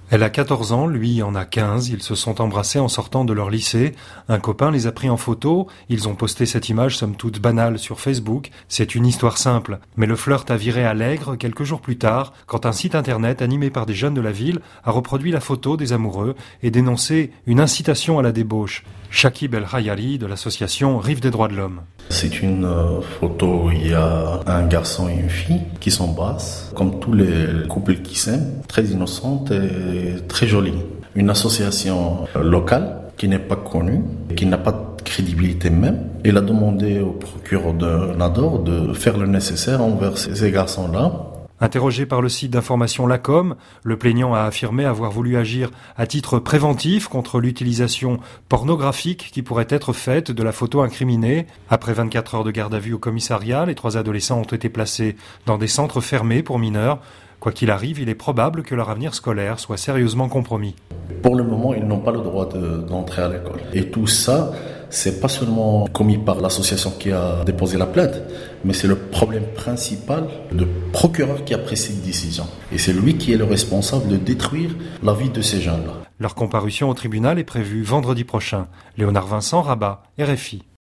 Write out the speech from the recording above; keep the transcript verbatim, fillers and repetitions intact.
Elle a quatorze ans, lui en a quinze, ils se sont embrassés en sortant de leur lycée. Un copain les a pris en photo, ils ont posté cette image somme toute banale sur Facebook. C'est une histoire simple, mais le flirt a viré à l'aigre quelques jours plus tard, quand un site internet animé par des jeunes de la ville a reproduit la photo des amoureux et dénoncé une incitation à la débauche. Shakib El Hayari de l'association Rive des droits de l'homme. C'est une euh, photo où il y a un garçon et une fille qui s'embrassent, comme tous les couples qui s'aiment, très innocente et très jolie. Une association locale qui n'est pas connue, qui n'a pas de crédibilité même. Elle a demandé au procureur de Nador de faire le nécessaire envers ces garçons-là. Interrogé par le site d'information Lacom, le plaignant a affirmé avoir voulu agir à titre préventif contre l'utilisation pornographique qui pourrait être faite de la photo incriminée. Après vingt-quatre heures de garde à vue au commissariat, les trois adolescents ont été placés dans des centres fermés pour mineurs. Quoi qu'il arrive, il est probable que leur avenir scolaire soit sérieusement compromis. Pour le moment, ils n'ont pas le droit de, d'entrer à l'école. Et tout ça, c'est pas seulement commis par l'association qui a déposé la plainte, mais c'est le problème principal du procureur qui a pris cette décision. Et c'est lui qui est le responsable de détruire la vie de ces jeunes-là. Leur comparution au tribunal est prévue vendredi prochain. Léonard Vincent, Rabat, R F I.